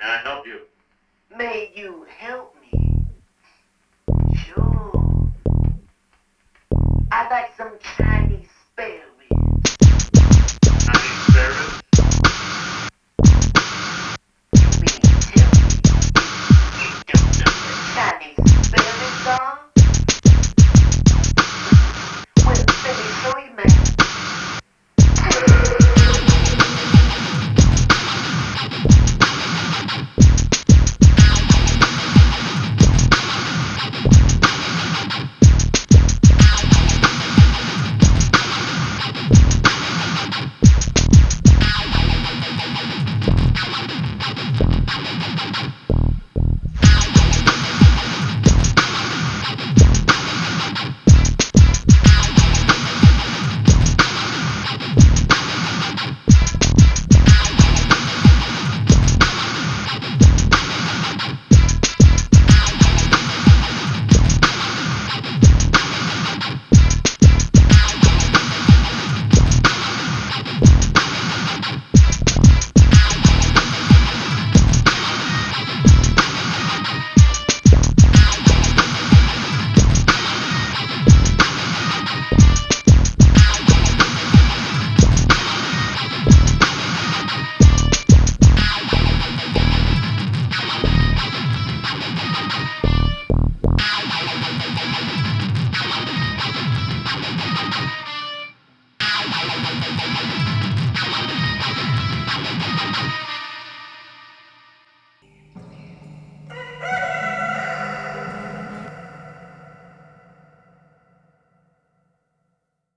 May I help you? May you help me? Sure. I'd like some Chinese spare ribs. Chinese spare ribs? You mean tell me you don't know what Chinese spare ribs are? Well, let me show you, man.